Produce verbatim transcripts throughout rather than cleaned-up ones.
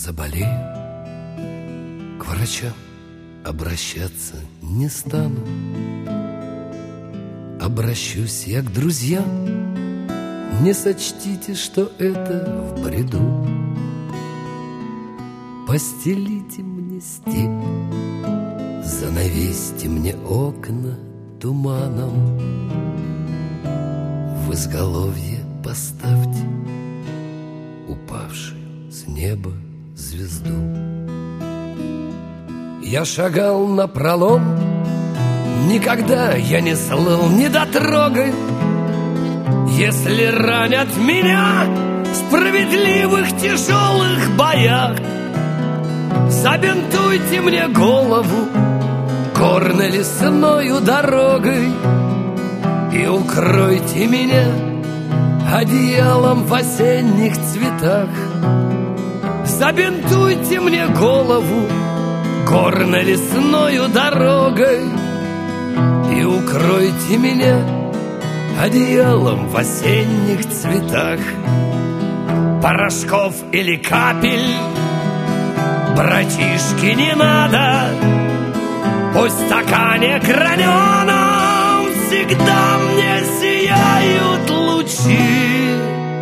заболею, к врачам обращаться не стану. Обращусь я к друзьям, не сочтите, что это в бреду. Постелите мне степь, занавесьте мне окна туманом, в изголовье поставьте упавшую с неба звезду. Я шагал напролом, никогда я не слыл недотрогой. Если ранят меня в справедливых тяжелых боях, забинтуйте мне голову горно-лесною дорогой и укройте меня одеялом в осенних цветах. Забинтуйте мне голову горно-лесною дорогой и укройте меня одеялом в осенних цветах. Порошков или капель, братишки, не надо. Пусть в стакане граненом всегда мне сияют лучи.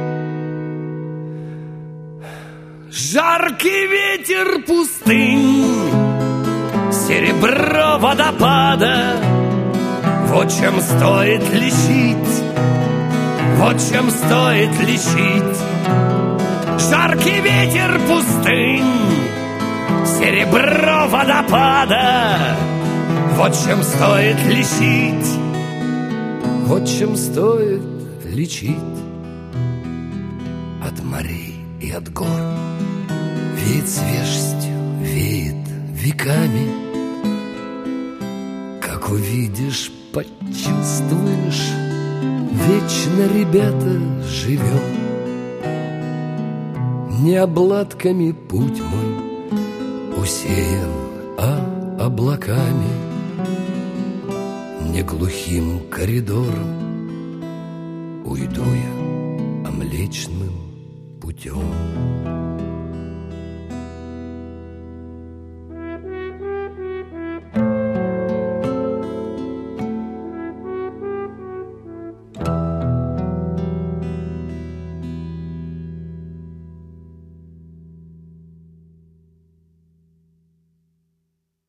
Жаркий ветер пустынь, серебро водопада, вот чем стоит лечить, вот чем стоит лечить. Жаркий ветер пустынь, серебро водопада, вот чем стоит лечить, вот чем стоит лечить. От морей и от гор веет свежестью, веет веками. Как увидишь, почувствуешь, вечно, ребята, живем. Не обладками путь мой усеян, а облаками. Не глухим коридором уйду я, а млечным путем.